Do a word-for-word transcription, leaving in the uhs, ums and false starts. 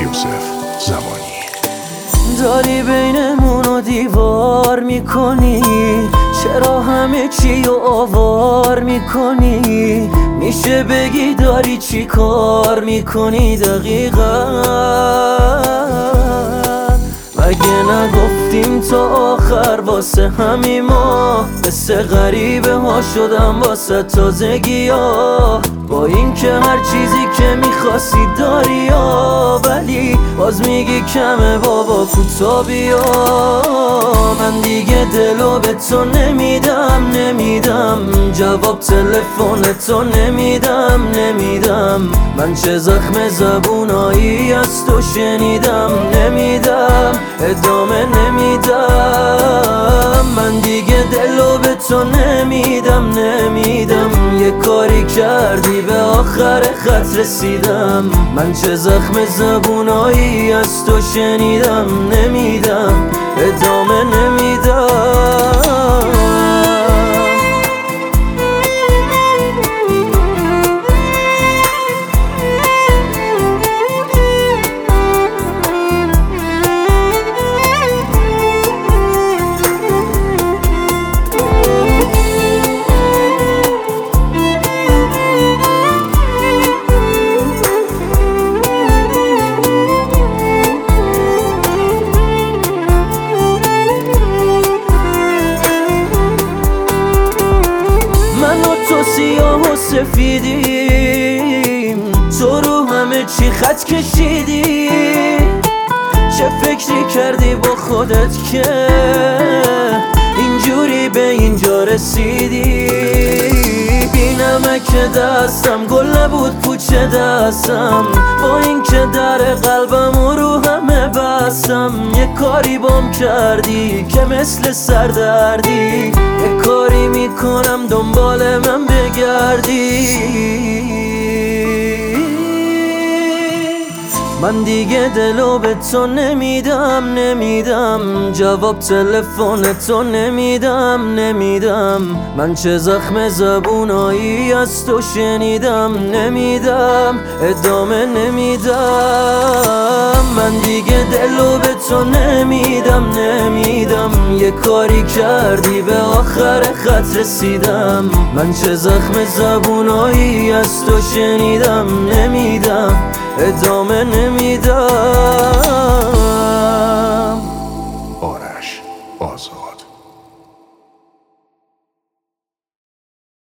یوسف زمانی. داری بینمونو دیوار میکنی، چرا همه چی رو آوار میکنی؟ میشه بگی داری چی کار میکنی دقیقا؟ مگه نگفتیم تا آخر واسه همین ما؟ قصه غریبه ها شدم واسه تازگی ها، با این که هر چیزی که میخواستی داری ها، ولی باز میگی کمه بابا کوتا بیا. من دیگه دلو به تو نمیدم نمیدم، جواب تلفن تو نمیدم نمیدم. من چه زخم زبونایی از تو شنیدم نمیدم، ادامه نمیدم. من دیگه دلو به تو نمیدم نمیدم، یه کاری کردی به آخر خط رسیدم. من چه زخم زبونایی از تو شنیدم نمیدم، ادامه نمیدم. تو سیاه و سفیدیم، تو رو همه چی خط کشیدی. چه فکری کردی با خودت که اینجوری به اینجا رسیدی؟ بی نمک دستم گل نبود پوچه دستم، با این که در قلبم رو همه بستم. یه کاری بام کردی که مثل سردردی، یه کاری میکنم دنبال من بگردی. من دیگه دلو به تو نمیدم نمیدم، جواب تلفن تو نمیدم نمیدم. من چه زخم زبونایی از تو شنیدم نمیدم، ادامه نمیدم. من دیگه دلو به تو نمیدم نمیدم، یه کاری کردی به آخر خط رسیدم. من چه زخم زبونایی از تو شنیدم نمیدم، ادامه نمیدم.